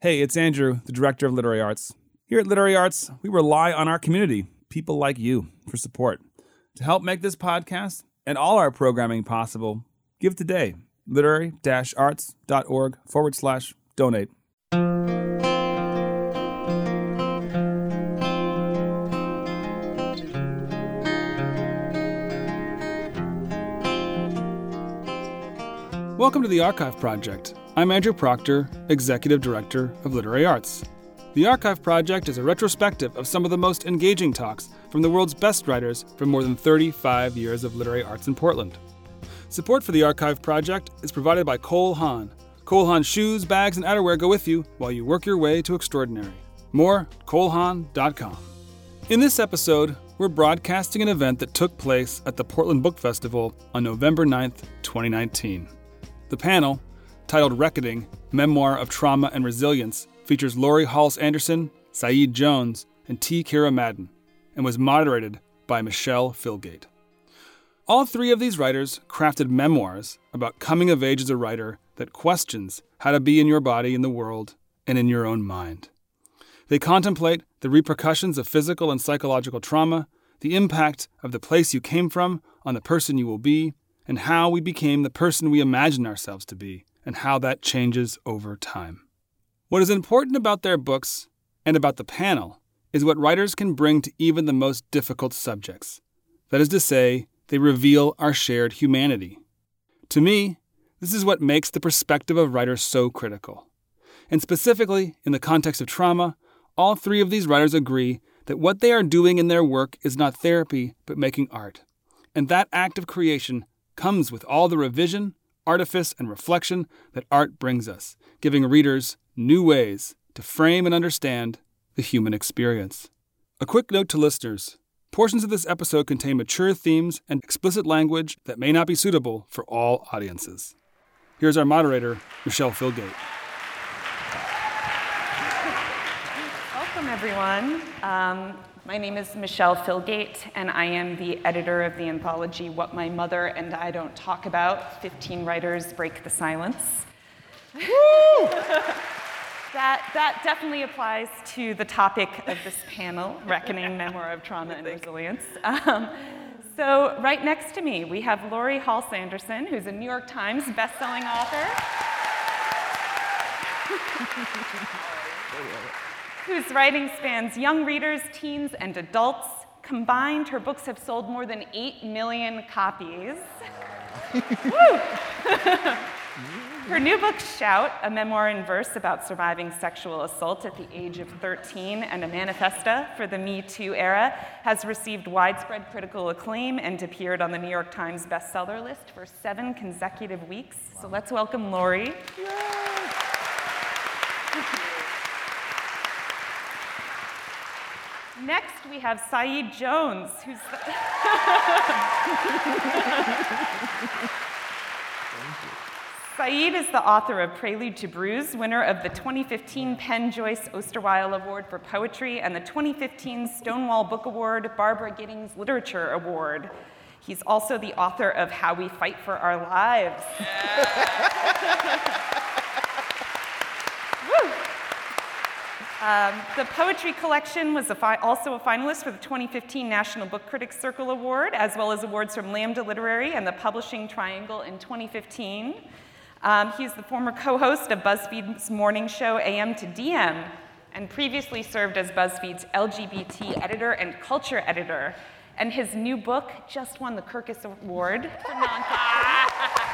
Hey, it's Andrew, the director of Literary Arts. Here at Literary Arts, we rely on our community, people like you, for support. To help make this podcast and all our programming possible, give today. literary-arts.org/donate. Welcome to the Archive Project. I'm Andrew Proctor, Executive Director of Literary Arts. The Archive Project is a retrospective of some of the most engaging talks from the world's best writers from more than 35 years of literary arts in Portland. Support for the Archive Project is provided by Cole Haan. Cole Haan shoes, bags, and outerwear go with you while you work your way to extraordinary. More, colehaan.com. In this episode, we're broadcasting an event that took place at the Portland Book Festival on November 9th, 2019. The panel, titled Reckoning, Memoir of Trauma and Resilience, features Laurie Halse Anderson, Saeed Jones, and T. Kira Madden, and was moderated by Michelle Filgate. All three of these writers crafted memoirs about coming of age as a writer that questions how to be in your body, in the world, and in your own mind. They contemplate the repercussions of physical and psychological trauma, the impact of the place you came from on the person you will be, and how we became the person we imagine ourselves to be, and how that changes over time. What is important about their books and about the panel is what writers can bring to even the most difficult subjects. That is to say, they reveal our shared humanity. To me, this is what makes the perspective of writers so critical. And specifically, in the context of trauma, all three of these writers agree that what they are doing in their work is not therapy, but making art. And that act of creation comes with all the revision, artifice, and reflection that art brings us, giving readers new ways to frame and understand the human experience. A quick note to listeners. Portions of this episode contain mature themes and explicit language that may not be suitable for all audiences. Here's our moderator, Michelle Filgate. Welcome, everyone. My name is Michelle Filgate, and I am the editor of the anthology What My Mother and I Don't Talk About, 15 Writers Break the Silence. Woo! That definitely applies to the topic of this panel, Reckoning, Memoir of Trauma and Resilience. So right next to me, we have Laurie Halse Anderson, who's a New York Times bestselling author, whose writing spans young readers, teens, and adults. Combined, her books have sold more than 8 million copies. Woo! Her new book, Shout, a memoir in verse about surviving sexual assault at the age of 13 and a manifesta for the Me Too era, has received widespread critical acclaim and appeared on the New York Times bestseller list for 7 consecutive weeks. So let's welcome Laurie. Next, we have Saeed Jones, who's Saeed is the author of Prelude to Bruise, winner of the 2015 PEN Joyce Award for Poetry and the 2015 Stonewall Book Award Barbara Giddings Literature Award. He's also the author of How We Fight for Our Lives. The poetry collection was also a finalist for the 2015 National Book Critics Circle Award, as well as awards from Lambda Literary and the Publishing Triangle in 2015. He's the former co-host of BuzzFeed's morning show AM to DM, and previously served as BuzzFeed's LGBT editor and culture editor. And his new book just won the Kirkus Award for nonfiction.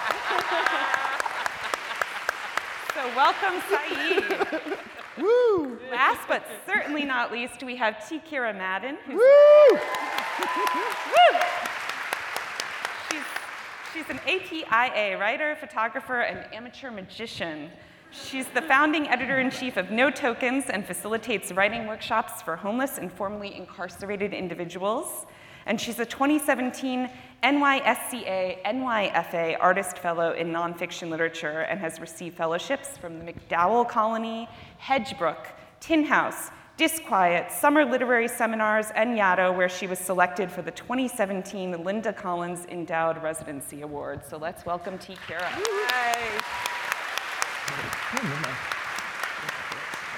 So welcome, Saeed. Woo! Last but certainly not least, we have T. Kira Madden, who's Woo! She's an APIA writer, photographer, and amateur magician. She's the founding editor-in-chief of No Tokens and facilitates writing workshops for homeless and formerly incarcerated individuals. And she's a 2017 NYSCA NYFA Artist Fellow in Nonfiction Literature and has received fellowships from the MacDowell Colony, Hedgebrook, Tin House, Disquiet, Summer Literary Seminars, and Yaddo, where she was selected for the 2017 Linda Collins Endowed Residency Award. So let's welcome T. Kira. Hi.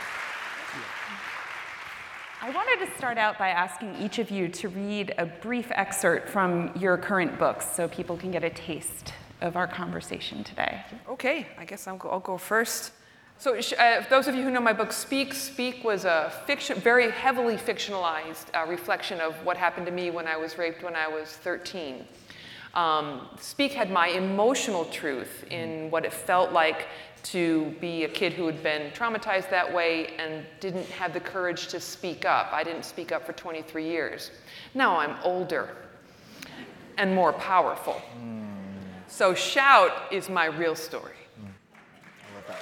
I wanted to start out by asking each of you to read a brief excerpt from your current books so people can get a taste of our conversation today. Okay, I guess I'll go first. So those of you who know my book, Speak was a very heavily fictionalized reflection of what happened to me when I was raped when I was 13. Speak had my emotional truth in what it felt like to be a kid who had been traumatized that way and didn't have the courage to speak up. I didn't speak up for 23 years. Now I'm older and more powerful. So Shout is my real story. I love that.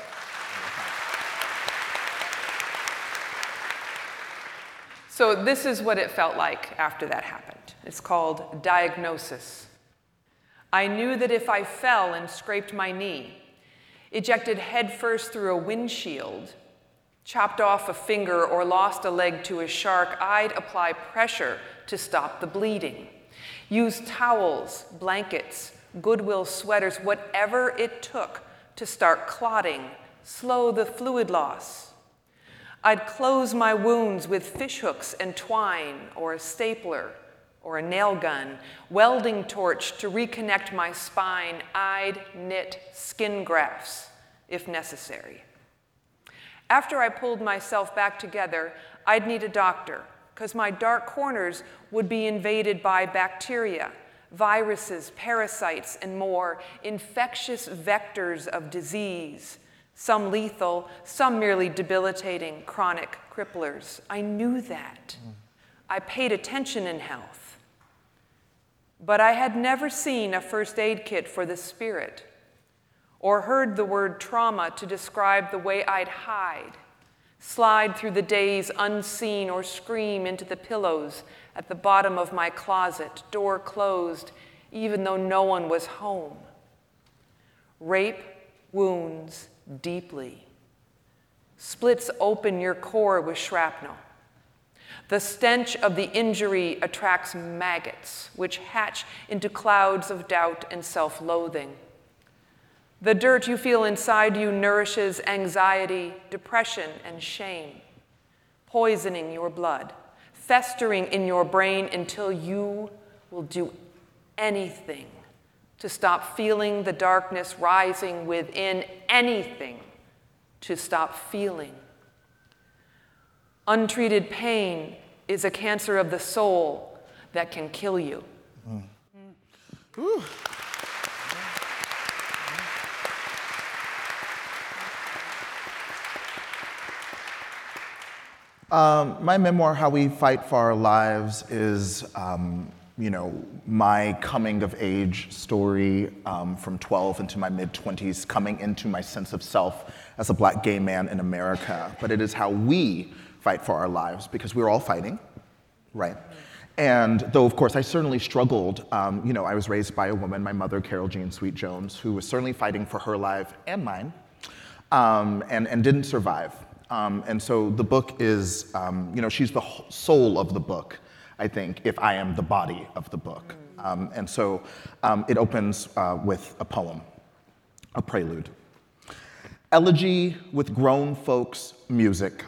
So this is what it felt like after that happened. It's called Diagnosis. I knew that if I fell and scraped my knee, ejected headfirst through a windshield, chopped off a finger or lost a leg to a shark, I'd apply pressure to stop the bleeding. Use towels, blankets, Goodwill sweaters, whatever it took to start clotting, slow the fluid loss. I'd close my wounds with fish hooks and twine, or a stapler, or a nail gun, welding torch to reconnect my spine. I'd knit skin grafts, if necessary. After I pulled myself back together, I'd need a doctor, because my dark corners would be invaded by bacteria, viruses, parasites, and more, infectious vectors of disease, some lethal, some merely debilitating, chronic cripplers. I knew that. I paid attention in health. But I had never seen a first aid kit for the spirit, or heard the word trauma to describe the way I'd hide, slide through the days unseen, or scream into the pillows at the bottom of my closet, door closed, even though no one was home. Rape wounds deeply. Splits open your core with shrapnel. The stench of the injury attracts maggots, which hatch into clouds of doubt and self-loathing. The dirt you feel inside you nourishes anxiety, depression, and shame, poisoning your blood, festering in your brain until you will do anything to stop feeling the darkness rising within, anything to stop feeling. Untreated pain is a cancer of the soul that can kill you. My memoir, How We Fight for Our Lives, is my coming of age story from 12 into my mid-20s, coming into my sense of self as a Black gay man in America. But it is how we fight for our lives, because we're all fighting, right? And though, of course, I certainly struggled, I was raised by a woman, my mother, Carol Jean Sweet Jones, who was certainly fighting for her life and mine, and didn't survive. And so the book is, she's the soul of the book, I think, if I am the body of the book. And so it opens with a poem, a prelude. Elegy with grown folks' music.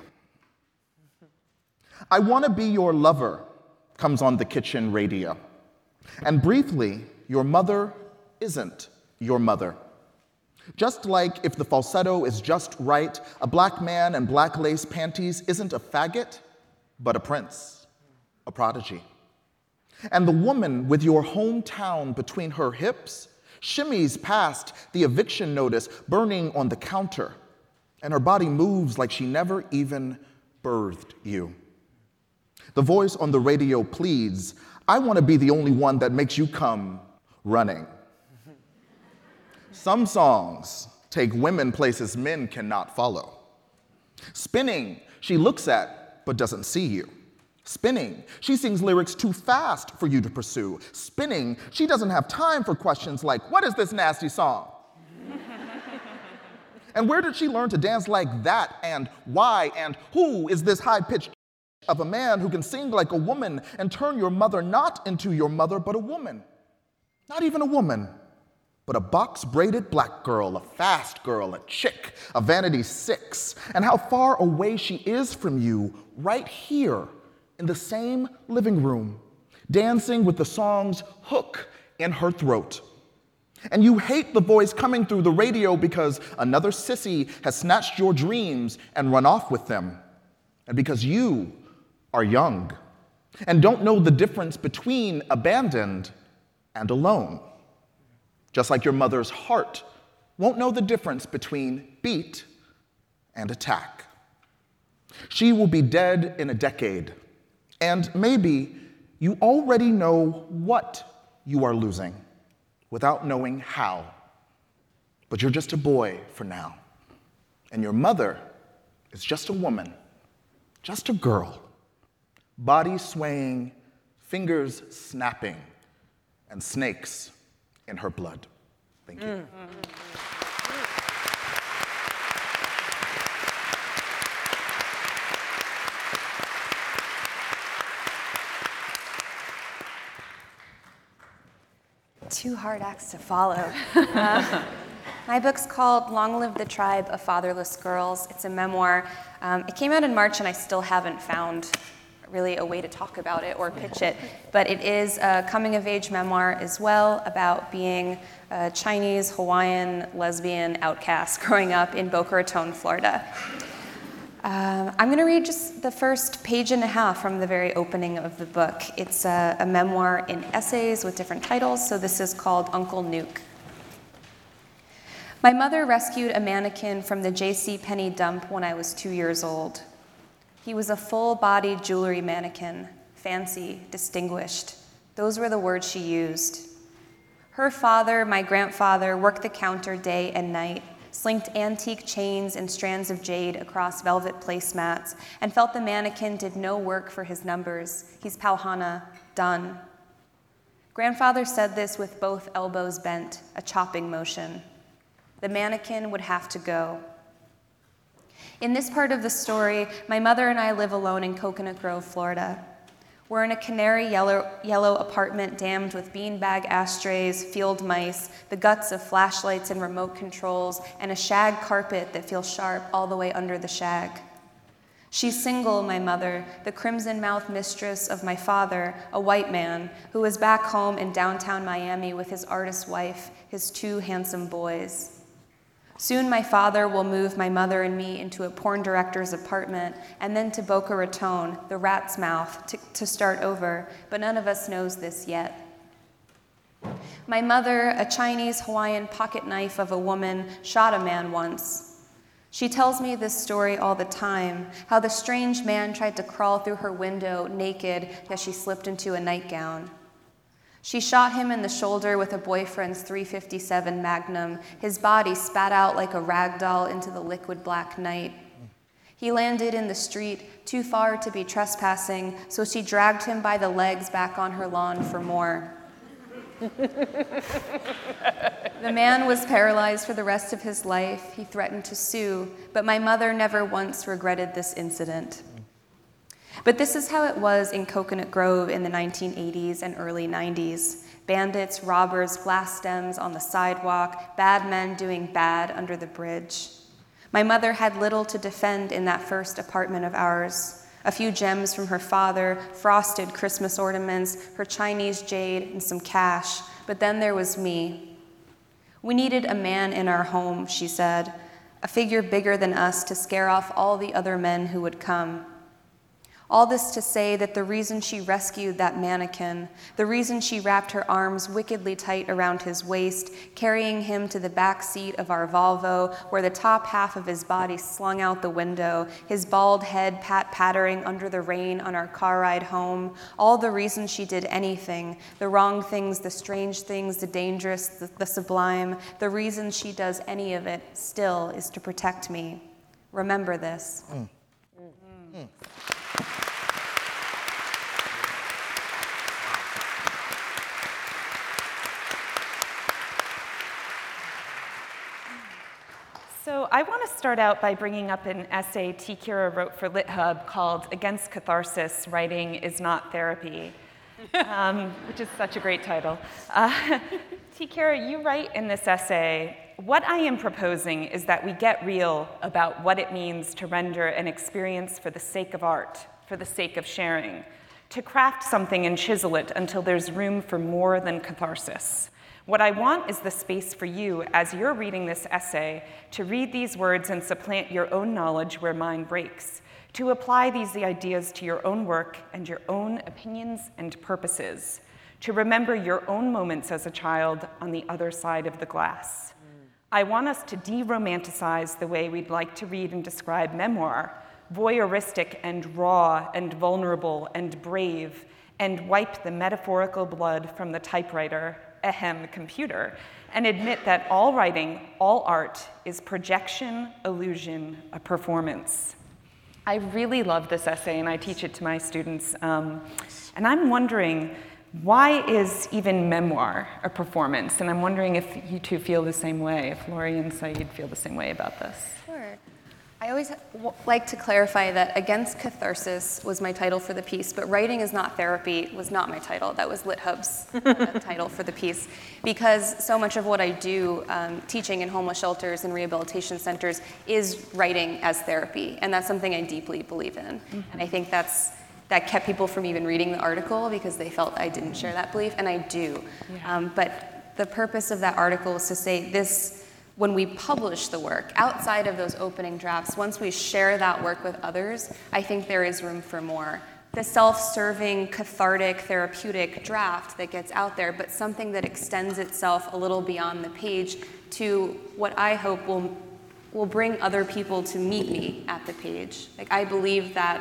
I want to be your lover comes on the kitchen radio. And briefly, your mother isn't your mother. Just like if the falsetto is just right, a Black man in black lace panties isn't a faggot, but a prince, a prodigy. And the woman with your hometown between her hips shimmies past the eviction notice burning on the counter, and her body moves like she never even birthed you. The voice on the radio pleads, I want to be the only one that makes you come running. Some songs take women places men cannot follow. Spinning, she looks at but doesn't see you. Spinning, she sings lyrics too fast for you to pursue. Spinning, she doesn't have time for questions like, what is this nasty song? And where did she learn to dance like that, and why, and who is this high-pitched of a man who can sing like a woman and turn your mother not into your mother, but a woman? Not even a woman, but a box-braided Black girl, a fast girl, a chick, a vanity 6. And how far away she is from you, right here, in the same living room, dancing with the song's hook in her throat. And you hate the voice coming through the radio because another sissy has snatched your dreams and run off with them. And because you are young and don't know the difference between abandoned and alone. Just like your mother's heart won't know the difference between beat and attack. She will be dead in a decade, and maybe you already know what you are losing without knowing how. But you're just a boy for now, and your mother is just a woman, just a girl, body swaying, fingers snapping, and snakes in her blood. Thank you. Two hard acts to follow. My book's called Long Live the Tribe of Fatherless Girls. It's a memoir. It came out in March, and I still haven't found really a way to talk about it or pitch it. But it is a coming-of-age memoir as well about being a Chinese, Hawaiian, lesbian outcast growing up in Boca Raton, Florida. I'm going to read just the first page and a half from the very opening of the book. It's a memoir in essays with different titles, so this is called Uncle Nuke. My mother rescued a mannequin from the J.C. dump when I was 2 years old. He was a full-bodied jewelry mannequin, fancy, distinguished. Those were the words she used. Her father, my grandfather, worked the counter day and night, slinked antique chains and strands of jade across velvet placemats, and felt the mannequin did no work for his numbers. He's Pauhana, done. Grandfather said this with both elbows bent, a chopping motion. The mannequin would have to go. In this part of the story, my mother and I live alone in Coconut Grove, Florida. We're in a canary yellow apartment dammed with beanbag ashtrays, field mice, the guts of flashlights and remote controls, and a shag carpet that feels sharp all the way under the shag. She's single, my mother, the crimson-mouthed mistress of my father, a white man, who was back home in downtown Miami with his artist wife, his 2 handsome boys. Soon my father will move my mother and me into a porn director's apartment and then to Boca Raton, the rat's mouth, to start over, but none of us knows this yet. My mother, a Chinese Hawaiian pocket knife of a woman, shot a man once. She tells me this story all the time, how the strange man tried to crawl through her window naked as she slipped into a nightgown. She shot him in the shoulder with a boyfriend's .357 Magnum, his body spat out like a rag doll into the liquid black night. He landed in the street, too far to be trespassing, so she dragged him by the legs back on her lawn for more. The man was paralyzed for the rest of his life. He threatened to sue, but my mother never once regretted this incident. But this is how it was in Coconut Grove in the 1980s and early 90s. Bandits, robbers, glass stems on the sidewalk, bad men doing bad under the bridge. My mother had little to defend in that first apartment of ours. A few gems from her father, frosted Christmas ornaments, her Chinese jade, and some cash. But then there was me. We needed a man in our home, she said, a figure bigger than us to scare off all the other men who would come. All this to say that the reason she rescued that mannequin, the reason she wrapped her arms wickedly tight around his waist, carrying him to the back seat of our Volvo, where the top half of his body slung out the window, his bald head pattering under the rain on our car ride home, all the reason she did anything, the wrong things, the strange things, the dangerous, the sublime, the reason she does any of it still is to protect me. Remember this. So I want to start out by bringing up an essay T. Kira wrote for LitHub called Against Catharsis, Writing is Not Therapy, which is such a great title. T. Kira, you write in this essay, what I am proposing is that we get real about what it means to render an experience for the sake of art, for the sake of sharing, to craft something and chisel it until there's room for more than catharsis. What I want is the space for you, as you're reading this essay, to read these words and supplant your own knowledge where mine breaks, to apply these ideas to your own work and your own opinions and purposes, to remember your own moments as a child on the other side of the glass. I want us to de-romanticize the way we'd like to read and describe memoir, voyeuristic and raw and vulnerable and brave, and wipe the metaphorical blood from the typewriter, computer, and admit that all writing, all art, is projection, illusion, a performance. I really love this essay, and I teach it to my students. And I'm wondering, why is even memoir a performance? And I'm wondering if you two feel the same way, if Lori and Saeed feel the same way about this. Sure. I always like to clarify that Against Catharsis was my title for the piece, but Writing is Not Therapy was not my title. That was LitHub's title for the piece, because so much of what I do, teaching in homeless shelters and rehabilitation centers, is writing as therapy, and that's something I deeply believe in. Mm-hmm. And I think that kept people from even reading the article because they felt I didn't share that belief, and I do. Yeah. But the purpose of that article is to say this. When we publish the work, outside of those opening drafts, once we share that work with others, I think there is room for more. The self-serving, cathartic, therapeutic draft that gets out there, but something that extends itself a little beyond the page to what I hope will bring other people to meet me at the page. Like, I believe that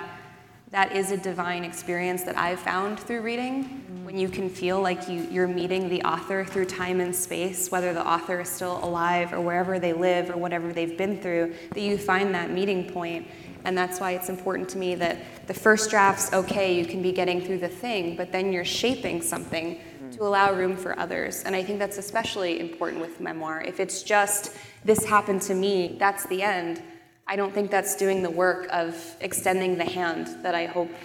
is a divine experience that I've found through reading, when you can feel like you're meeting the author through time and space, whether the author is still alive or wherever they live or whatever they've been through, that you find that meeting point. And that's why it's important to me that the first draft's okay, you can be getting through the thing, but then you're shaping something to allow room for others. And I think that's especially important with memoir. If it's just, this happened to me, that's the end, I don't think that's doing the work of extending the hand that I hope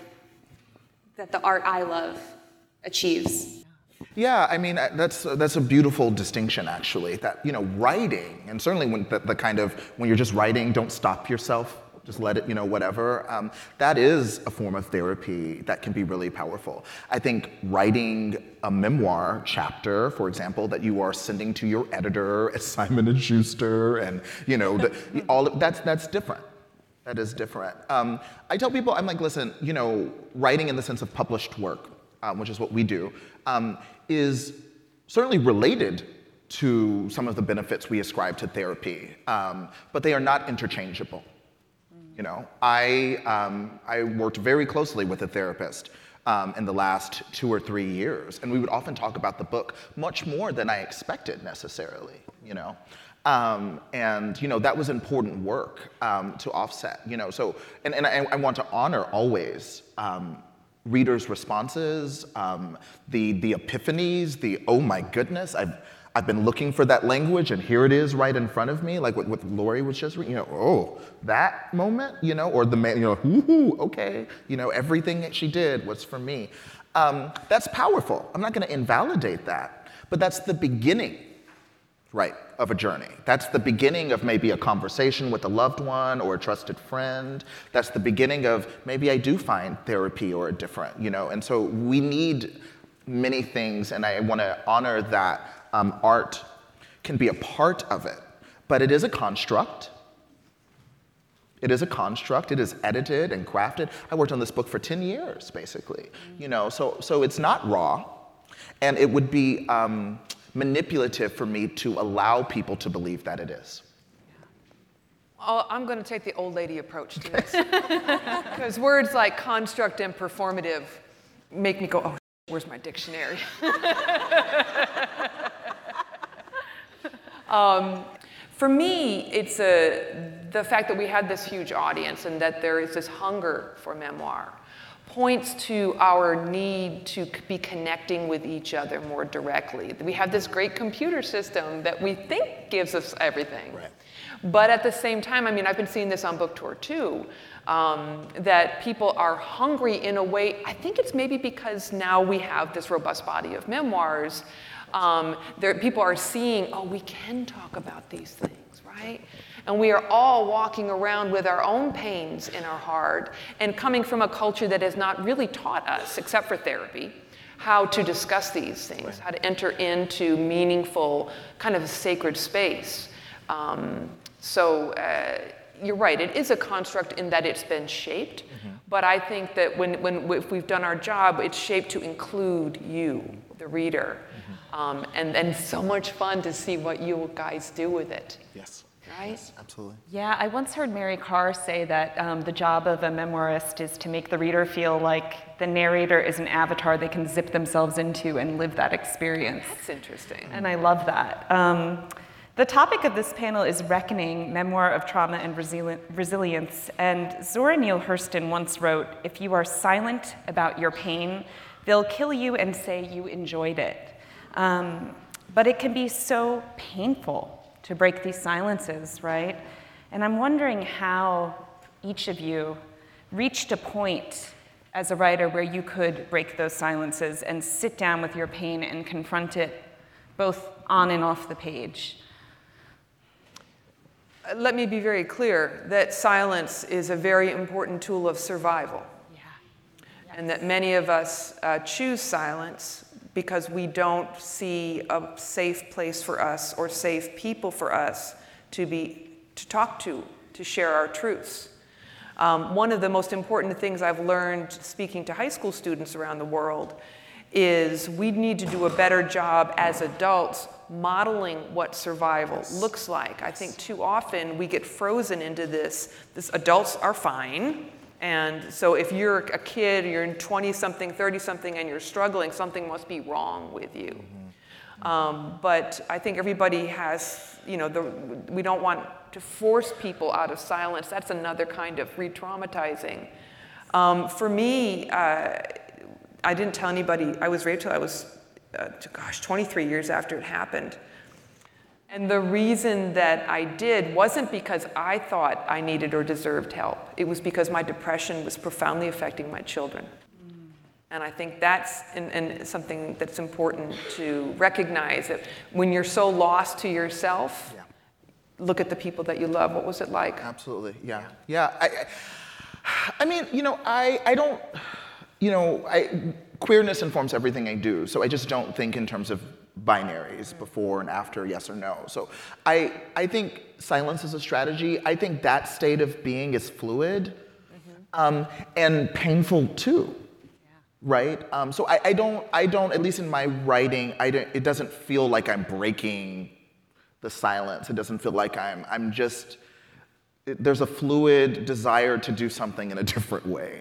that the art I love achieves. Yeah, I mean, that's a beautiful distinction, actually. That, writing, and certainly when when you're just writing, don't stop yourself, just let it, whatever. That is a form of therapy that can be really powerful. I think writing a memoir chapter, for example, that you are sending to your editor at Simon & Schuster, and that's different. That is different. I tell people, I'm like, listen, writing in the sense of published work, which is what we do, is certainly related to some of the benefits we ascribe to therapy, but they are not interchangeable. I worked very closely with a therapist in the last 2 or 3 years, and we would often talk about the book much more than I expected necessarily, and that was important work to offset, so, and I want to honor always readers' responses, the epiphanies, the oh my goodness, I've been looking for that language, and here it is right in front of me, like what Lori was just reading, oh, that moment, or the man, okay, everything that she did was for me. That's powerful. I'm not going to invalidate that, but that's the beginning, right, of a journey. That's the beginning of maybe a conversation with a loved one or a trusted friend. That's the beginning of maybe I do find therapy or a different, and so we need many things, and I want to honor that. Art can be a part of it, but it is a construct. It is a construct. It is edited and crafted. I worked on this book for 10 years, basically. So it's not raw, and it would be manipulative for me to allow people to believe that it is. I'm going to take the old lady approach to this, because words like construct and performative make me go, oh, where's my dictionary? For me, it's the fact that we had this huge audience and that there is this hunger for memoir points to our need to be connecting with each other more directly. We have this great computer system that we think gives us everything. Right. But at the same time, I mean, I've been seeing this on book tour too, that people are hungry in a way, I think it's maybe because now we have this robust body of memoirs, people are seeing, oh, we can talk about these things, right? right? And we are all walking around with our own pains in our heart and coming from a culture that has not really taught us, except for therapy, how to discuss these things, how to enter into meaningful, kind of a sacred space. You're right, it is a construct in that it's been shaped, but I think that if we've done our job, it's shaped to include you, the reader. And so much fun to see what you guys do with it. Yes. Right? Yes, absolutely. Yeah, I once heard Mary Karr say that the job of a memoirist is to make the reader feel like the narrator is an avatar they can zip themselves into and live that experience. That's interesting. And I love that. The topic of this panel is Reckoning, Memoir of Trauma and Resilience. And Zora Neale Hurston once wrote, "If you are silent about your pain, they'll kill you and say you enjoyed it." But it can be so painful to break these silences, right? And I'm wondering how each of you reached a point as a writer where you could break those silences and sit down with your pain and confront it both on and off the page. Let me be very clear that silence is a very important tool of survival. Yeah. And that many of us choose silence because we don't see a safe place for us or safe people for us to talk to share our truths. One of the most important things I've learned speaking to high school students around the world is we need to do a better job as adults modeling what survival looks like. I think too often we get frozen into this adults are fine. And so if you're a kid, you're in 20-something, 30-something, and you're struggling, something must be wrong with you. But I think everybody has, we don't want to force people out of silence. That's another kind of re-traumatizing. For me, I didn't tell anybody. I was raped till I was, 23 years after it happened. And the reason that I did wasn't because I thought I needed or deserved help. It was because my depression was profoundly affecting my children. And I think that's something that's important to recognize, that when you're so lost to yourself, look at the people that you love. What was it like? Absolutely, yeah. I mean, I don't, queerness informs everything I do, so I just don't think in terms of binaries, before and after, yes or no. So I think silence is a strategy. I think that state of being is fluid and painful too, right? So I don't, at least in my writing, it doesn't feel like I'm breaking the silence. It doesn't feel like I'm just, there's a fluid desire to do something in a different way.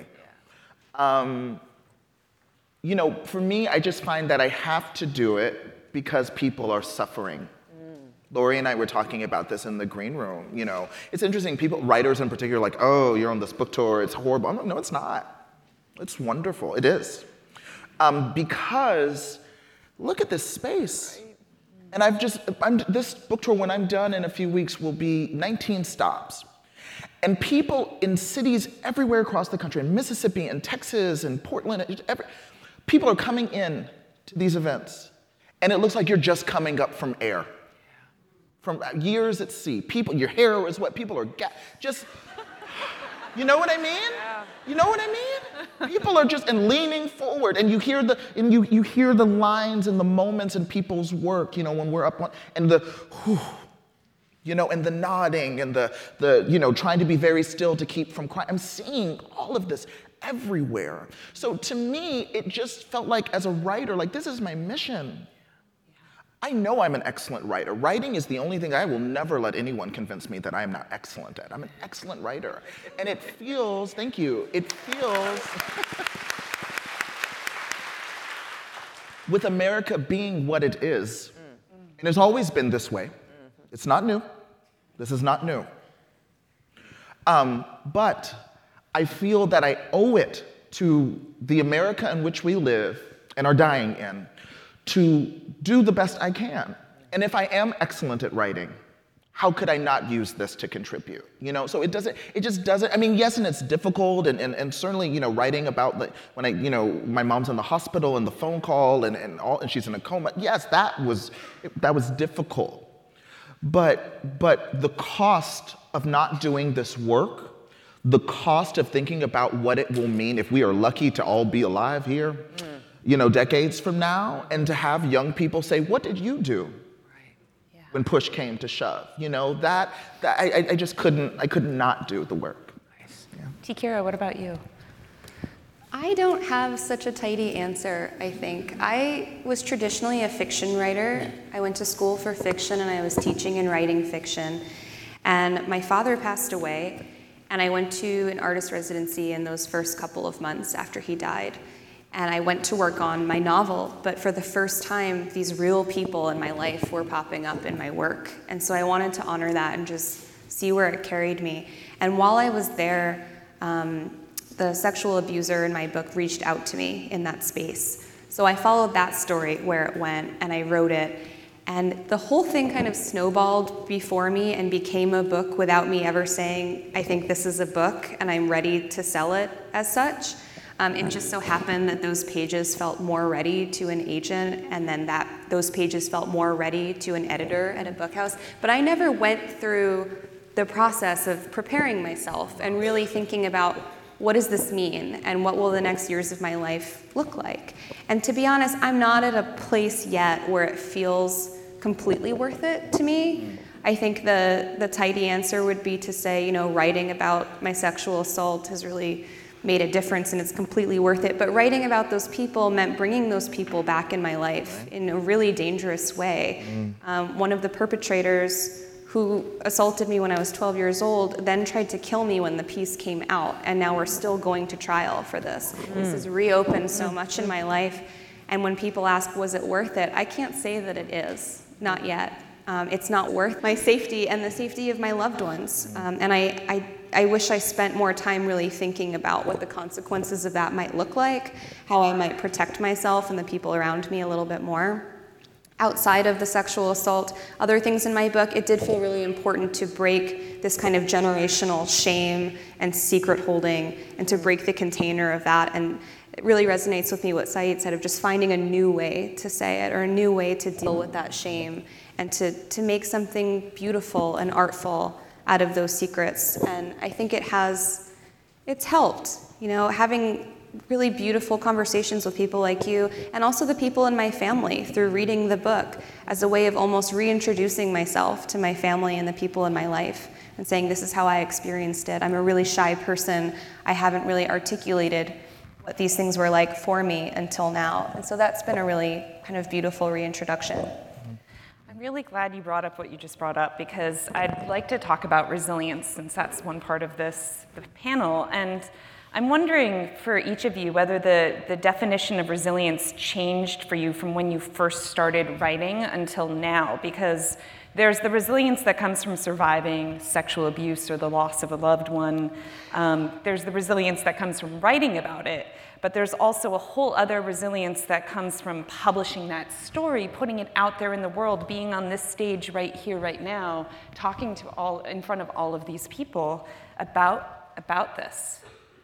For me, I just find that I have to do it because people are suffering. Lori and I were talking about this in the green room. It's interesting, writers in particular, are like, oh, you're on this book tour, it's horrible. I'm like, no, it's not. It's wonderful, it is. Because look at this space. And this book tour, when I'm done in a few weeks, will be 19 stops. And people in cities everywhere across the country, in Mississippi and Texas and Portland, people are coming in to these events. And it looks like you're just coming up from air. From years at sea. Your hair is wet, people are just, you know what I mean? Yeah. You know what I mean? People are just, and leaning forward, and you hear you hear the lines and the moments in people's work, when we're up on, and the, whew, and the nodding, and the trying to be very still to keep from crying. I'm seeing all of this everywhere. So to me, it just felt like, as a writer, like, this is my mission. I know I'm an excellent writer. Writing is the only thing I will never let anyone convince me that I am not excellent at. I'm an excellent writer. And it feels, thank you, with America being what it is, and it's always been this way. It's not new. This is not new. But I feel that I owe it to the America in which we live and are dying in to do the best I can. And if I am excellent at writing, how could I not use this to contribute? So it just doesn't, I mean, yes, and it's difficult, and certainly, writing about when my mom's in the hospital and the phone call and she's in a coma, yes, that was difficult. But the cost of not doing this work, the cost of thinking about what it will mean if we are lucky to all be alive here, decades from now, and to have young people say, what did you do when push came to shove? That I just I could not do the work. Nice. Yeah. Tikira, what about you? I don't have such a tidy answer, I think. I was traditionally a fiction writer. I went to school for fiction and I was teaching and writing fiction. And my father passed away, and I went to an artist residency in those first couple of months after he died. And I went to work on my novel, but for the first time, these real people in my life were popping up in my work. And so I wanted to honor that and just see where it carried me. And while I was there, the sexual abuser in my book reached out to me in that space. So I followed that story where it went, and I wrote it. And the whole thing kind of snowballed before me and became a book without me ever saying, I think this is a book and I'm ready to sell it as such. It just so happened that those pages felt more ready to an agent, and then those pages felt more ready to an editor at a book house. But I never went through the process of preparing myself and really thinking about, what does this mean, and what will the next years of my life look like? And to be honest, I'm not at a place yet where it feels completely worth it to me. I think the tidy answer would be to say, writing about my sexual assault has really made a difference and it's completely worth it. But writing about those people meant bringing those people back in my life in a really dangerous way. One of the perpetrators who assaulted me when I was 12 years old, then tried to kill me when the piece came out, and now we're still going to trial for this. This has reopened so much in my life, and when people ask, was it worth it? I can't say that it is, not yet. It's not worth my safety and the safety of my loved ones, and I wish I spent more time really thinking about what the consequences of that might look like, how I might protect myself and the people around me a little bit more. Outside of the sexual assault, other things in my book, it did feel really important to break this kind of generational shame and secret holding, and to break the container of that. And it really resonates with me what Saeed said of just finding a new way to say it, or a new way to deal with that shame, and to make something beautiful and artful out of those secrets. And I think it's helped, having really beautiful conversations with people like you, and also the people in my family through reading the book as a way of almost reintroducing myself to my family and the people in my life and saying, this is how I experienced it. I'm a really shy person. I haven't really articulated what these things were like for me until now. And so that's been a really kind of beautiful reintroduction. I'm really glad you brought up what you just brought up, because I'd like to talk about resilience, since that's one part of the panel. And I'm wondering for each of you whether the definition of resilience changed for you from when you first started writing until now, because there's the resilience that comes from surviving sexual abuse or the loss of a loved one. There's the resilience that comes from writing about it, but there's also a whole other resilience that comes from publishing that story, putting it out there in the world, being on this stage right here, right now, talking in front of all of these people about this.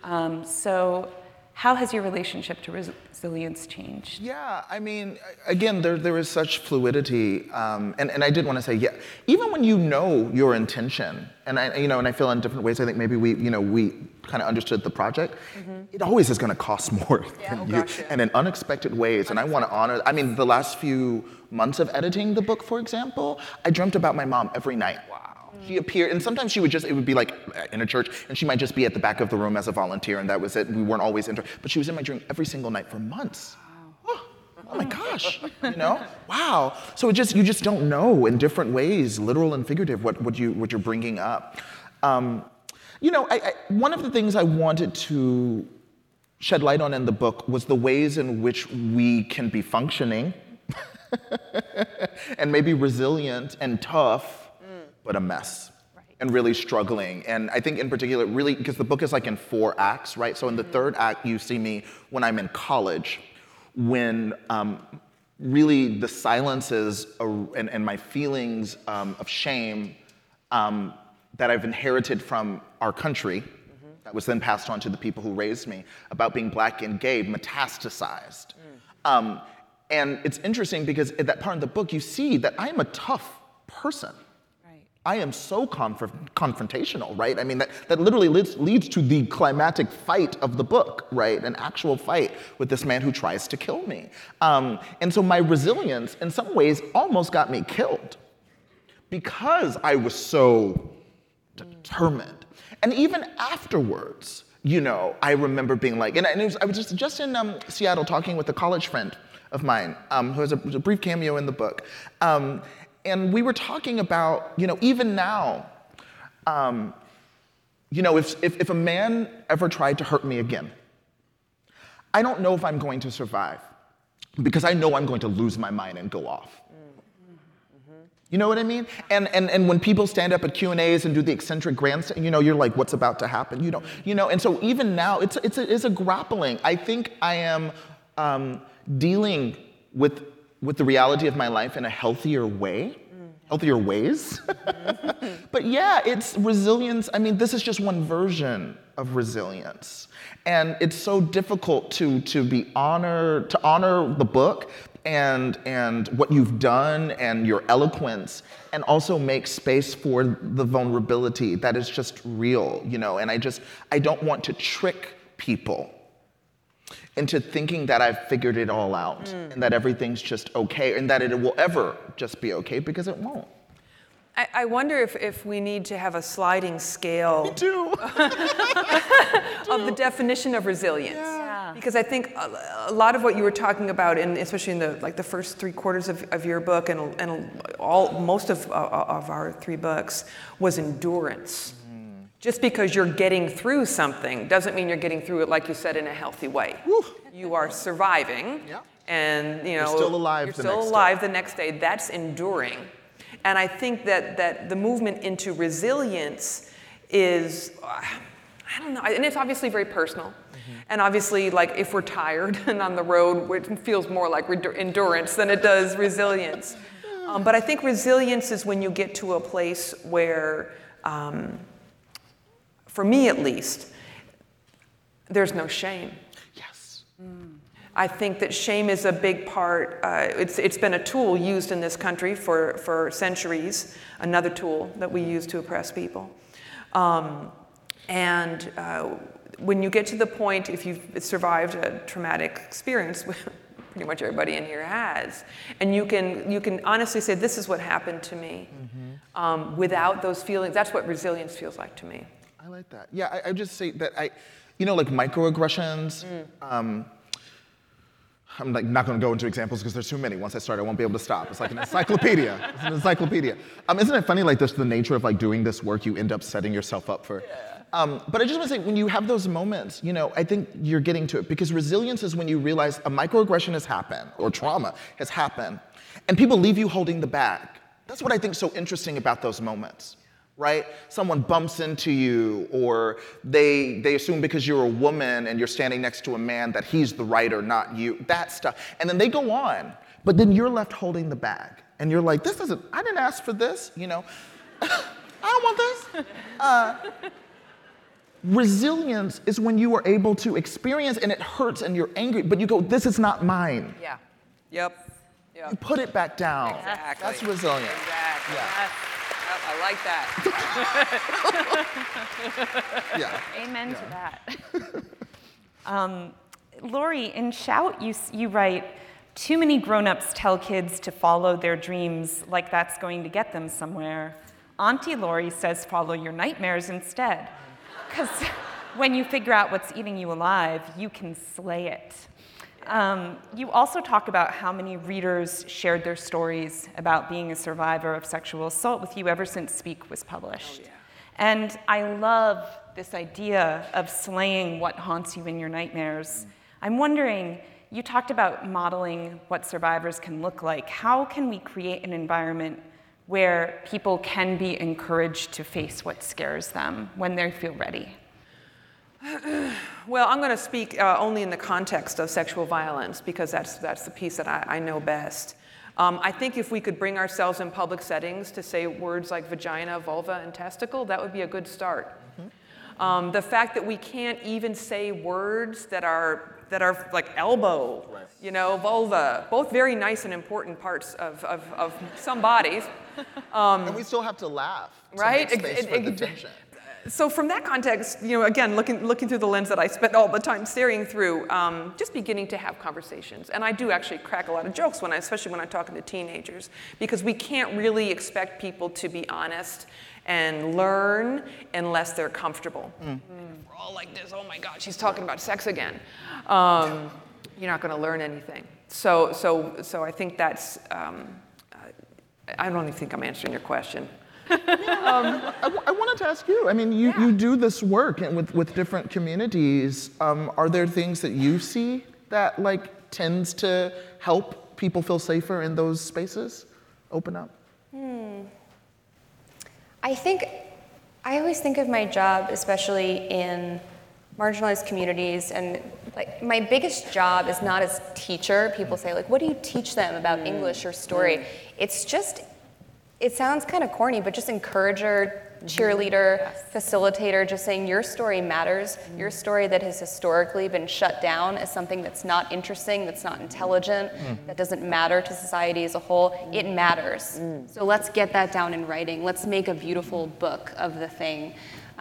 So how has your relationship to resilience changed? Yeah, I mean, again, there is such fluidity, and I did want to say, yeah, even when you know your intention, and I feel in different ways, I think maybe we kind of understood the project, it always is going to cost more than you, and in unexpected ways, and I want to honor, the last few months of editing the book, for example, I dreamt about my mom every night. She appeared, and sometimes it would be like in a church, and she might just be at the back of the room as a volunteer, and that was it. We weren't always but she was in my dream every single night for months. Wow. Oh my gosh, wow. So you just don't know in different ways, literal and figurative, what you're bringing up. One of the things I wanted to shed light on in the book was the ways in which we can be functioning and maybe resilient and tough, but a mess, and really struggling. And I think in particular, really, because the book is like in 4 acts, right? So in the 3rd act, you see me when I'm in college, when really the silences and my feelings of shame that I've inherited from our country, that was then passed on to the people who raised me, about being Black and gay, metastasized. And it's interesting because at that part of the book, you see that I am a tough person. I am so confrontational, right? I mean, that literally leads to the climactic fight of the book, right? An actual fight with this man who tries to kill me. And so my resilience, in some ways, almost got me killed because I was so determined. And even afterwards, I remember being like, I was just in Seattle talking with a college friend of mine who has a brief cameo in the book. And we were talking about, even now, if a man ever tried to hurt me again, I don't know if I'm going to survive because I know I'm going to lose my mind and go off. You know what I mean? And when people stand up at Q&As and do the eccentric grandstand, you're like, what's about to happen? And so even now, it's a grappling. I think I am dealing with the reality of my life in a healthier way, healthier ways. But yeah, it's resilience. I mean, this is just one version of resilience. And it's so difficult to honor the book and what you've done and your eloquence, and also make space for the vulnerability that is just real, and I don't want to trick people into thinking that I've figured it all out and that everything's just okay and that it will ever just be okay, because it won't. I wonder if we need to have a sliding scale Me too. of the definition of resilience. Yeah. Because I think a lot of what you were talking about, and especially in the first 3/4 of your book and most of our 3 books, was endurance. Just because you're getting through something doesn't mean you're getting through it, like you said, in a healthy way. Woo. You are surviving, and You're still alive the next day. That's enduring. And I think that the movement into resilience is, I don't know, and it's obviously very personal. And obviously, like, if we're tired and on the road, it feels more like endurance than it does resilience. But I think resilience is when you get to a place where, for me at least, there's no shame. Yes. I think that shame is a big part. It's been a tool used in this country for centuries, another tool that we use to oppress people. When you get to the point, if you've survived a traumatic experience, pretty much everybody in here has, and you can honestly say, this is what happened to me, without those feelings. That's what resilience feels like to me. I like that. Yeah, I just say that like microaggressions. I'm like not going to go into examples because there's too many. Once I start, I won't be able to stop. It's like an encyclopedia. It's an encyclopedia. Isn't it funny, like this, the nature of like doing this work, you end up setting yourself up for. Yeah. But I just want to say, when you have those moments, I think you're getting to it, because resilience is when you realize a microaggression has happened or trauma has happened, and people leave you holding the bag. That's what I think is so interesting about those moments. Right? Someone bumps into you, or they assume because you're a woman and you're standing next to a man that he's the writer, not you. That stuff. And then they go on, but then you're left holding the bag. And you're like, I didn't ask for this, I don't want this. Resilience is when you are able to experience, and it hurts and you're angry, but you go, this is not mine. Yeah. Yep. You put it back down. Exactly. That's resilience. Exactly. Yeah. Yes. I like that. Yeah. Amen to that. Lori, in Shout, you write, too many grown-ups tell kids to follow their dreams like that's going to get them somewhere. Auntie Lori says follow your nightmares instead. Because when you figure out what's eating you alive, you can slay it. You also talk about how many readers shared their stories about being a survivor of sexual assault with you ever since Speak was published. Oh, yeah. And I love this idea of slaying what haunts you in your nightmares. I'm wondering, you talked about modeling what survivors can look like. How can we create an environment where people can be encouraged to face what scares them when they feel ready? Well, I'm going to speak only in the context of sexual violence, because that's the piece that I know best. I think if we could bring ourselves in public settings to say words like vagina, vulva, and testicle, that would be a good start. Mm-hmm. The fact that we can't even say words that are like elbow, right, vulva, both very nice and important parts of some bodies, And we still have to laugh, right? To make space for the tension. So from that context, again, looking through the lens that I spent all the time staring through, just beginning to have conversations. And I do actually crack a lot of jokes, especially when I'm talking to teenagers, because we can't really expect people to be honest and learn unless they're comfortable. If we're all like this, oh my God, she's talking about sex again. You're not going to learn anything. So I think that's, I don't even think I'm answering your question. I wanted to ask you, I mean, you do this work with different communities. Are there things that you see that tends to help people feel safer in those spaces? Open up? I always think of my job, especially in marginalized communities, and my biggest job is not as teacher. People say, what do you teach them about English or story? It's just, it sounds kind of corny, but just encourager, cheerleader, facilitator, just saying your story matters. Your story that has historically been shut down as something that's not interesting, that's not intelligent, that doesn't matter to society as a whole, it matters. So let's get that down in writing. Let's make a beautiful book of the thing.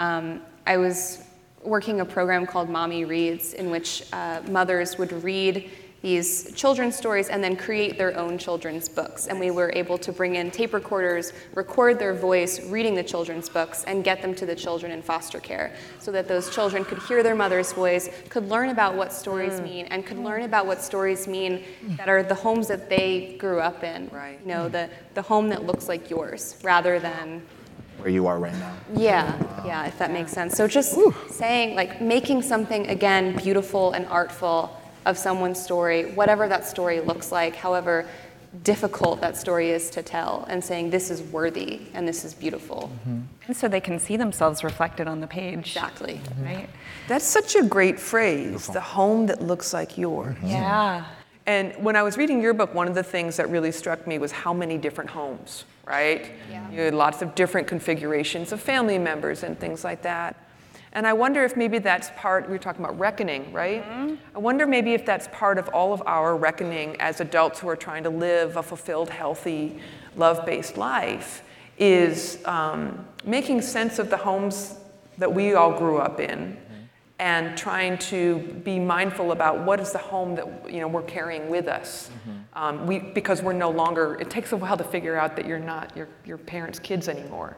I was working a program called Mommy Reads, in which mothers would read these children's stories and then create their own children's books. And we were able to bring in tape recorders, record their voice reading the children's books, and get them to the children in foster care so that those children could hear their mother's voice, could learn about what stories mean, and could learn about what stories mean that are the homes that they grew up in. Right. The home that looks like yours, rather than Where you are right now. yeah, if that makes sense. So just saying, making something, again, beautiful and artful of someone's story, whatever that story looks like, however difficult that story is to tell, and saying this is worthy and this is beautiful. And so they can see themselves reflected on the page. Exactly. Right? That's such a great phrase, the home that looks like yours. Yeah. And when I was reading your book, one of the things that really struck me was how many different homes, right? Yeah. You had lots of different configurations of family members and things like that. And I wonder if maybe that's part, we were talking about reckoning, right? I wonder maybe if that's part of all of our reckoning as adults who are trying to live a fulfilled, healthy, love-based life, is making sense of the homes that we all grew up in, and trying to be mindful about what is the home that we're carrying with us. Because we're no longer, it takes a while to figure out that you're not your parents' kids anymore,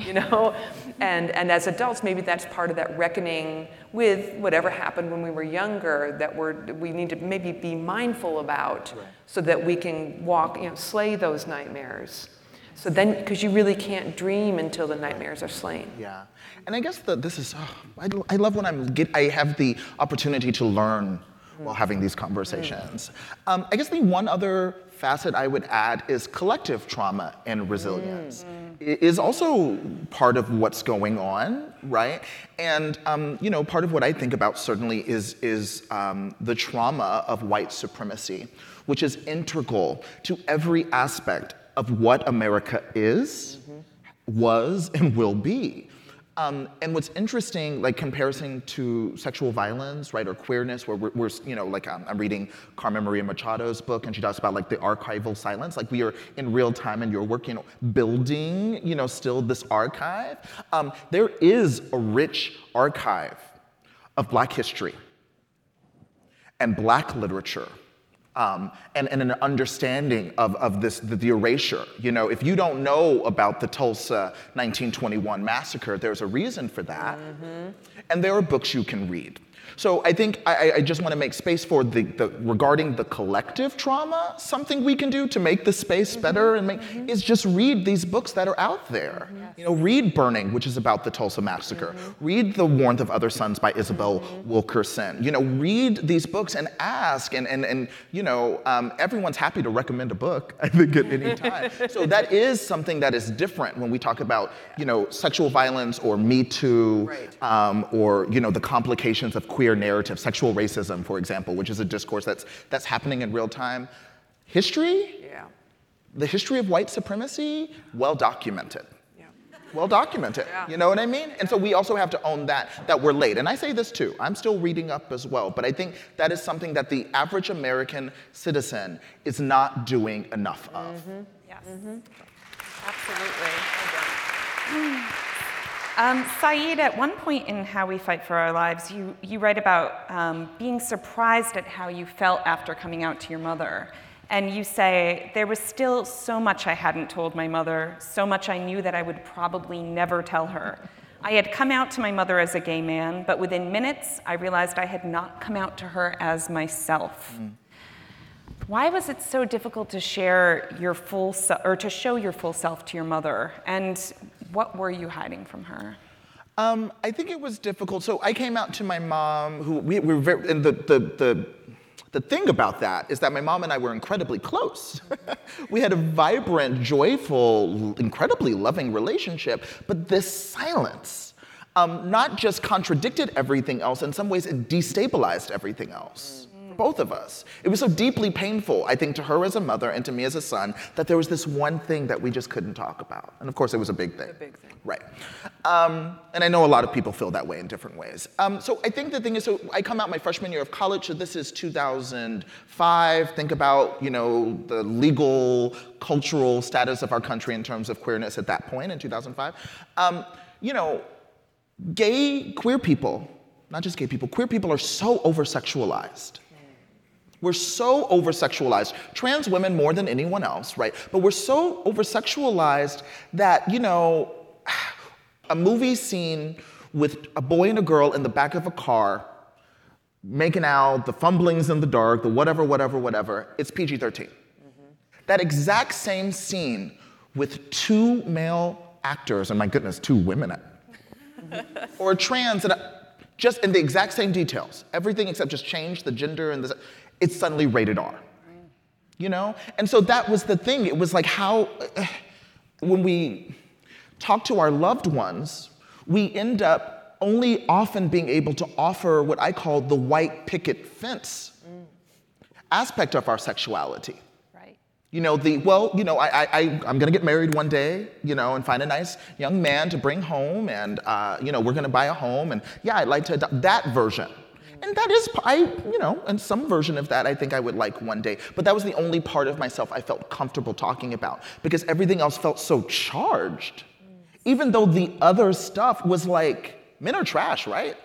And as adults, maybe that's part of that reckoning with whatever happened when we were younger that we need to maybe be mindful about, so that we can walk, slay those nightmares. So then, because you really can't dream until the nightmares are slain. Yeah, and I guess this is, I love when I have the opportunity to learn while having these conversations. I guess the one other facet I would add is collective trauma and resilience. It is also part of what's going on, right? And part of what I think about certainly is the trauma of white supremacy, which is integral to every aspect of what America is, was, and will be. And what's interesting, comparison to sexual violence, right, or queerness, where we're I'm reading Carmen Maria Machado's book, and she talks about the archival silence. We are in real time, and you're working, building, still this archive. There is a rich archive of Black history and Black literature. And an understanding of the erasure. If you don't know about the Tulsa 1921 massacre, there's a reason for that. And there are books you can read. So I think I just want to make space for regarding the collective trauma. Something we can do to make the space better is just read these books that are out there. Read Burning, which is about the Tulsa massacre. Read The Warmth of Other Suns by Isabel Wilkerson. Read these books and ask, and everyone's happy to recommend a book, I think, at any time. So that is something that is different when we talk about sexual violence or Me Too, or the complications of queer narrative, sexual racism, for example, which is a discourse that's happening in real time. History, the history of white supremacy, well documented. Well documented, you know what I mean? And so we also have to own that we're late. And I say this too, I'm still reading up as well, but I think that is something that the average American citizen is not doing enough of. Absolutely. Saeed, at one point in How We Fight for Our Lives, you write about being surprised at how you felt after coming out to your mother. And you say, there was still so much I hadn't told my mother, so much I knew that I would probably never tell her. I had come out to my mother as a gay man, but within minutes, I realized I had not come out to her as myself. Why was it so difficult to share your to show your full self to your mother? And what were you hiding from her? I think it was difficult. So I came out to my mom, who we were very, and the thing about that is that my mom and I were incredibly close. We had a vibrant, joyful, incredibly loving relationship, but this silence not just contradicted everything else, in some ways it destabilized everything else. For both of us. It was so deeply painful, I think, to her as a mother and to me as a son, that there was this one thing that we just couldn't talk about. And of course, it was a big thing. A big thing. Right. And I know a lot of people feel that way in different ways. So I think the thing is, so I come out my freshman year of college, so this is 2005. Think about, the legal, cultural status of our country in terms of queerness at that point in 2005. Queer people, not just gay people, queer people are so over-sexualized. We're so over-sexualized. Trans women more than anyone else, right? But we're so over-sexualized that, a movie scene with a boy and a girl in the back of a car making out, the fumblings in the dark, the whatever, it's PG-13. That exact same scene with two male actors, and my goodness, two women, or trans, and just in the exact same details, everything except just change the gender and it's suddenly rated R. And so that was the thing. It was like how, when we talk to our loved ones, we end up only often being able to offer what I call the white picket fence aspect of our sexuality. Right. I'm gonna get married one day, and find a nice young man to bring home, and we're gonna buy a home, and yeah, I'd like to adopt that version. And that is, and some version of that I think I would like one day. But that was the only part of myself I felt comfortable talking about, because everything else felt so charged. Even though the other stuff was like, men are trash, right?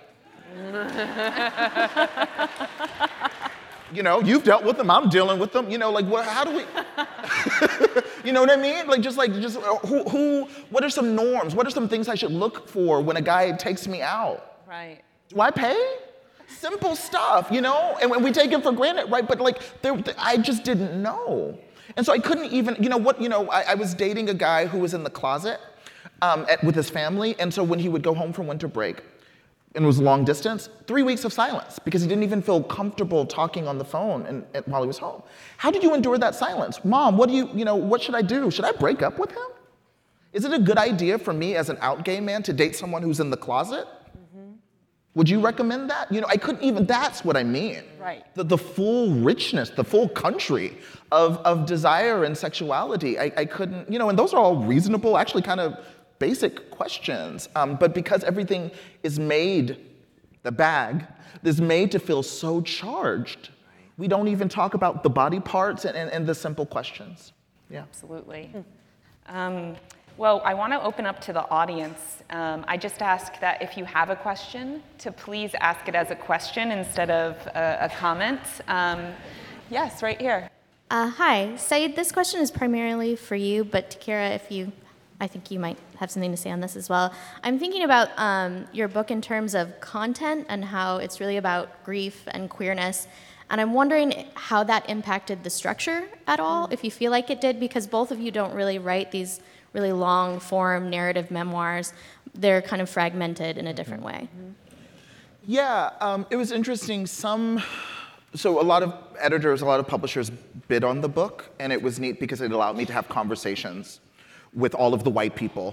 You've dealt with them, I'm dealing with them. How do we, you know what I mean? What are some norms? What are some things I should look for when a guy takes me out? Right. Do I pay? Simple stuff, and when we take it for granted, right? But I just didn't know. And so I couldn't even, I was dating a guy who was in the closet with his family, and so when he would go home from winter break, and it was long distance, 3 weeks of silence, because he didn't even feel comfortable talking on the phone while he was home. How did you endure that silence? Mom, what should I do? Should I break up with him? Is it a good idea for me as an out gay man to date someone who's in the closet? Would you recommend that? I couldn't even, that's what I mean. Right. The full richness, the full country of desire and sexuality. I couldn't, and those are all reasonable, actually kind of basic questions. But because everything is made, the bag is made to feel so charged, we don't even talk about the body parts and the simple questions. Yeah. Absolutely. Well, I want to open up to the audience. I just ask that if you have a question, to please ask it as a question instead of a comment. Yes, right here. Hi, Saeed, this question is primarily for you, but Takira, I think you might have something to say on this as well. I'm thinking about your book in terms of content and how it's really about grief and queerness. And I'm wondering how that impacted the structure at all, if you feel like it did, because both of you don't really write these really long form narrative memoirs. They're kind of fragmented in a different way. Yeah, it was interesting. So a lot of editors, a lot of publishers bid on the book, and it was neat because it allowed me to have conversations with all of the white people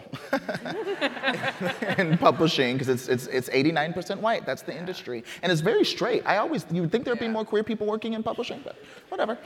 in publishing, because it's 89% white. That's the industry, and it's very straight. You would think there'd be more queer people working in publishing, but whatever.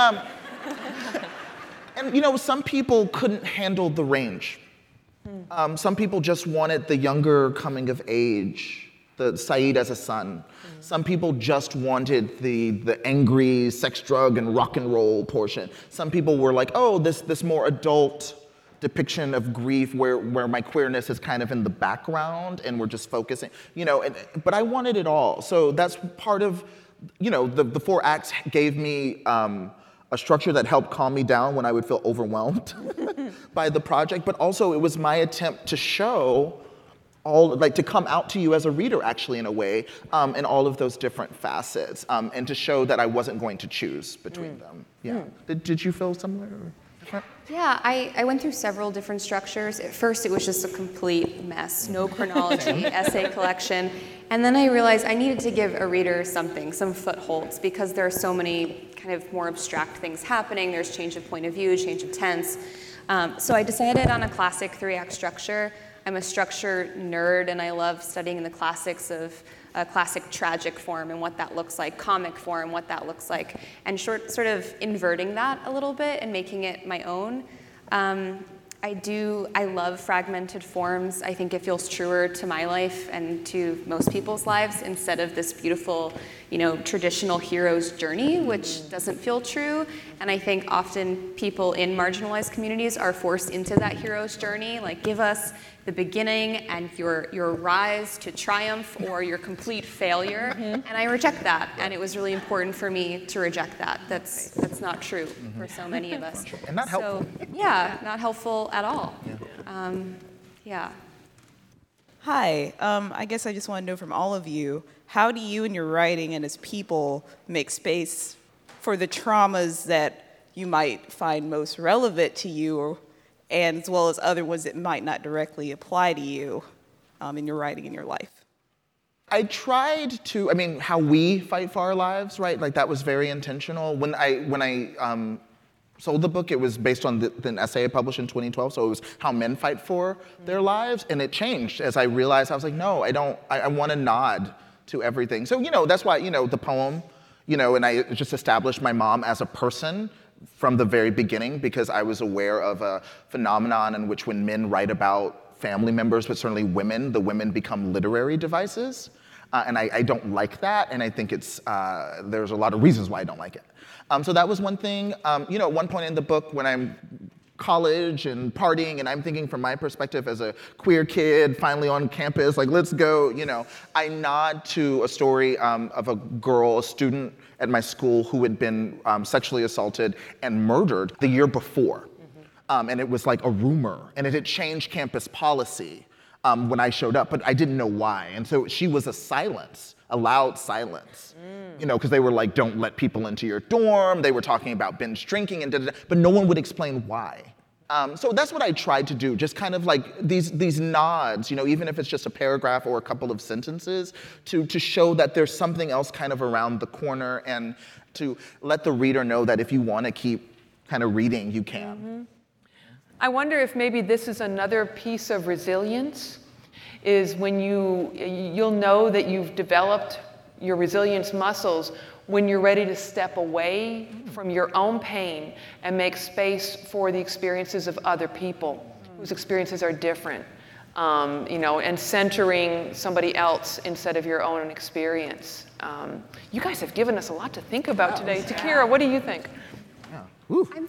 And some people couldn't handle the range. Some people just wanted the younger coming of age, the Saeed as a son. Some people just wanted the angry sex, drug, and rock and roll portion. Some people were like, oh, this more adult depiction of grief where my queerness is kind of in the background and we're just focusing, but I wanted it all. So that's part of, the 4 acts gave me a structure that helped calm me down when I would feel overwhelmed by the project, but also it was my attempt to show to come out to you as a reader, actually, in a way, in all of those different facets, and to show that I wasn't going to choose between them. Yeah. Did you feel similar or different? Yeah, I went through several different structures. At first, it was just a complete mess, no chronology, essay collection. And then I realized I needed to give a reader something, some footholds, because there are so many kind of more abstract things happening. There's change of point of view, change of tense. So I decided on a classic 3-act structure. I'm a structure nerd, and I love studying the classics of classic tragic form and what that looks like, comic form, what that looks like, and sort of inverting that a little bit and making it my own. I love fragmented forms. I think it feels truer to my life and to most people's lives instead of this beautiful, traditional hero's journey, which doesn't feel true. And I think often people in marginalized communities are forced into that hero's journey, like give us the beginning and your rise to triumph or your complete failure. And I reject that. And it was really important for me to reject that. That's not true for so many of us. And not helpful. Yeah, not helpful at all. Yeah. Hi, I guess I just want to know from all of you, how do you in your writing and as people make space for the traumas that you might find most relevant to you, and as well as other ones that might not directly apply to you in your writing in your life? I tried to, how we fight for our lives, right? Like that was very intentional. When I sold the book, it was based on an essay I published in 2012, so it was how men fight for their lives, and it changed as I realized, I was like, no, I want to nod to everything. So, that's why, the poem, and I just established my mom as a person from the very beginning because I was aware of a phenomenon in which when men write about family members, but certainly women, the women become literary devices. And I don't like that, and I think there's a lot of reasons why I don't like it. So that was one thing. At one point in the book when I'm college and partying, and I'm thinking from my perspective as a queer kid, finally on campus, like, let's go, I nod to a story of a girl, a student at my school who had been sexually assaulted and murdered the year before. And it was like a rumor, and it had changed campus policy when I showed up, but I didn't know why. And so she was a loud silence, because they were like, don't let people into your dorm. They were talking about binge drinking and but no one would explain why. So that's what I tried to do, just kind of like these nods, even if it's just a paragraph or a couple of sentences, to show that there's something else kind of around the corner and to let the reader know that if you want to keep kind of reading, you can. I wonder if maybe this is another piece of resilience, is when you'll know that you've developed your resilience muscles when you're ready to step away from your own pain and make space for the experiences of other people whose experiences are different, and centering somebody else instead of your own experience. You guys have given us a lot to think about today. Takira, what do you think? I'm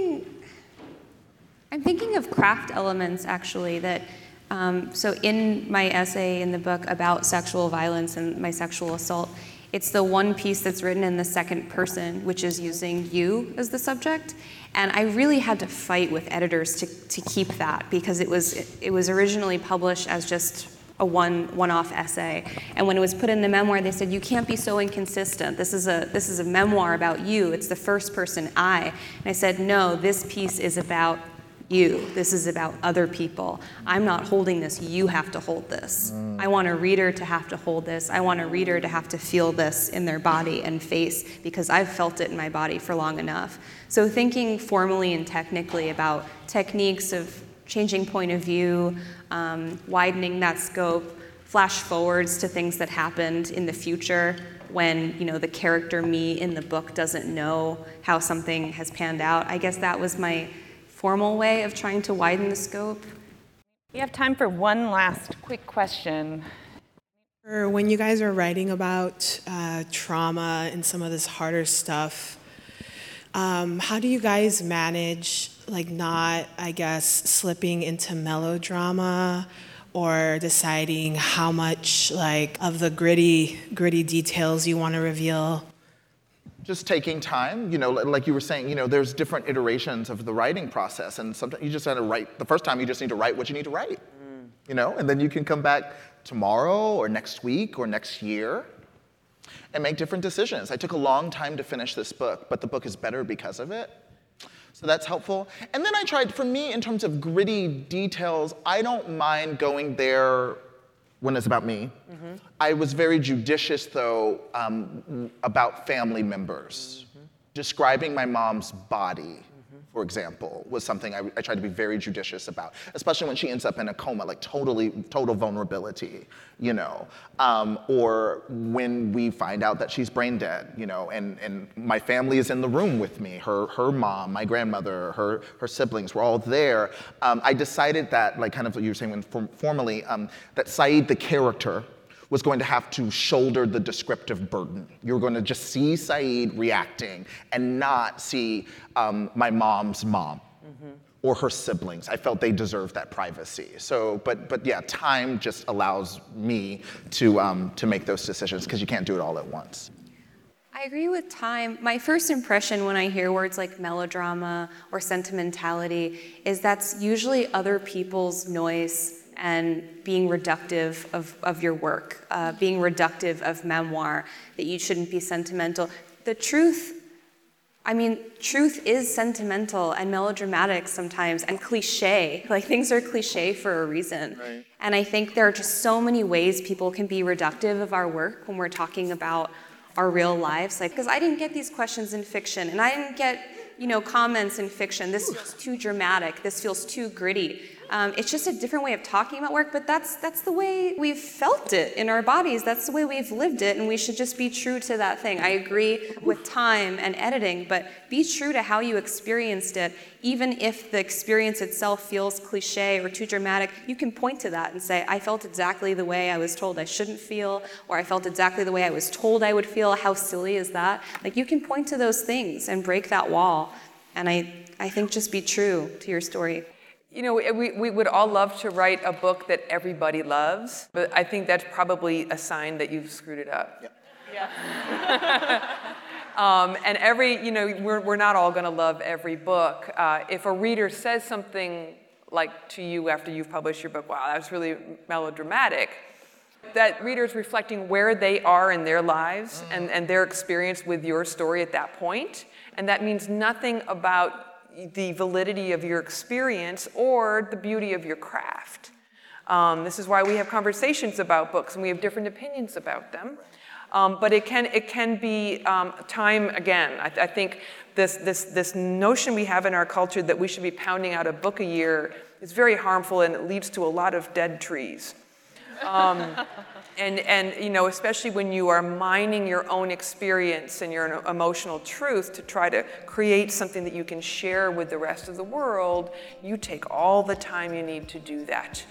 thinking of craft elements, actually, that so in my essay in the book about sexual violence and my sexual assault, it's the one piece that's written in the second person, which is using you as the subject. And I really had to fight with editors to keep that, because it was originally published as just a one-off essay. And when it was put in the memoir, they said, you can't be so inconsistent. This is a memoir about you. It's the first person I. And I said, no, this piece is about you. This is about other people. I'm not holding this. You have to hold this. I want a reader to have to hold this. I want a reader to have to feel this in their body and face, because I've felt it in my body for long enough. So thinking formally and technically about techniques of changing point of view, widening that scope, flash forwards to things that happened in the future when the character me in the book doesn't know how something has panned out. I guess that was my formal way of trying to widen the scope. We have time for one last quick question. When you guys are writing about trauma and some of this harder stuff, how do you guys manage like not, I guess, slipping into melodrama or deciding how much like of the gritty details you want to reveal? Just taking time, like you were saying, there's different iterations of the writing process, and sometimes you just got to write. The first time you just need to write what you need to write, and then you can come back tomorrow or next week or next year and make different decisions. I took a long time to finish this book, but the book is better because of it. So that's helpful. And then I tried, for me, in terms of gritty details, I don't mind going there when it's about me. Mm-hmm. I was very judicious, though, about family members. Mm-hmm. Describing my mom's body, for example, was something I tried to be very judicious about, especially when she ends up in a coma, like total vulnerability, or when we find out that she's brain dead, and my family is in the room with me, her mom, my grandmother, her siblings were all there. I decided that, like kind of what you were saying formally, that Saeed, the character, was going to have to shoulder the descriptive burden. You were going to just see Saeed reacting and not see my mom's mom or her siblings. I felt they deserved that privacy. So, but yeah, time just allows me to make those decisions because you can't do it all at once. I agree with time. My first impression when I hear words like melodrama or sentimentality is that's usually other people's noise and being reductive of your work, being reductive of memoir, that you shouldn't be sentimental. The truth is sentimental and melodramatic sometimes and cliche. Like things are cliche for a reason. Right. And I think there are just so many ways people can be reductive of our work when we're talking about our real lives. Like, because I didn't get these questions in fiction and I didn't get, comments in fiction. This feels too dramatic. This feels too gritty. It's just a different way of talking about work, but that's the way we've felt it in our bodies. That's the way we've lived it, and we should just be true to that thing. I agree with time and editing, but be true to how you experienced it. Even if the experience itself feels cliche or too dramatic, you can point to that and say, I felt exactly the way I was told I shouldn't feel, or I felt exactly the way I was told I would feel. How silly is that? Like, you can point to those things and break that wall. And I think just be true to your story. We would all love to write a book that everybody loves, but I think that's probably a sign that you've screwed it up. Yeah. And we're not all going to love every book. If a reader says something like to you after you've published your book, wow, that was really melodramatic, that reader's reflecting where they are in their lives and their experience with your story at that point, and that means nothing about the validity of your experience or the beauty of your craft. This is why we have conversations about books and we have different opinions about them. But it can be time again. I think this notion we have in our culture that we should be pounding out a book a year is very harmful and it leads to a lot of dead trees. And especially when you are mining your own experience and your emotional truth to try to create something that you can share with the rest of the world, you take all the time you need to do that.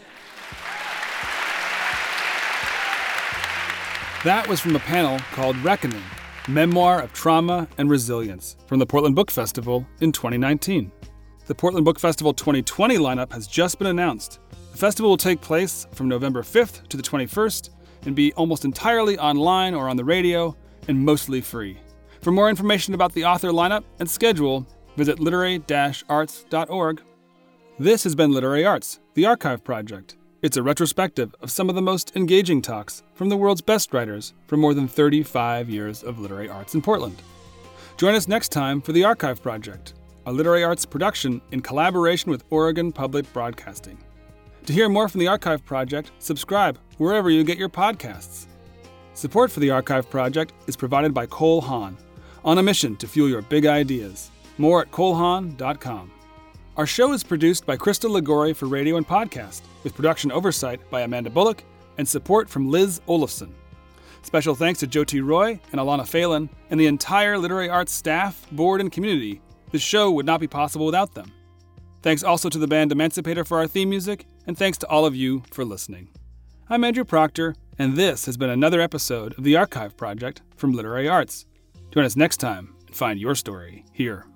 That was from a panel called Reckoning, Memoir of Trauma and Resilience, from the Portland Book Festival in 2019. The Portland Book Festival 2020 lineup has just been announced. The festival will take place from November 5th to the 21st and be almost entirely online or on the radio and mostly free. For more information about the author lineup and schedule, visit literary-arts.org. This has been Literary Arts, the Archive Project. It's a retrospective of some of the most engaging talks from the world's best writers for more than 35 years of literary arts in Portland. Join us next time for the Archive Project, a literary arts production in collaboration with Oregon Public Broadcasting. To hear more from the Archive Project, subscribe wherever you get your podcasts. Support for the Archive Project is provided by Cole Haan, on a mission to fuel your big ideas. More at colehaan.com. Our show is produced by Krista Ligori for radio and podcast, with production oversight by Amanda Bullock and support from Liz Olafson. Special thanks to Jyoti Roy and Alana Phelan and the entire literary arts staff, board, and community. This show would not be possible without them. Thanks also to the band Emancipator for our theme music, and thanks to all of you for listening. I'm Andrew Proctor, and this has been another episode of the Archive Project from Literary Arts. Join us next time and find your story here.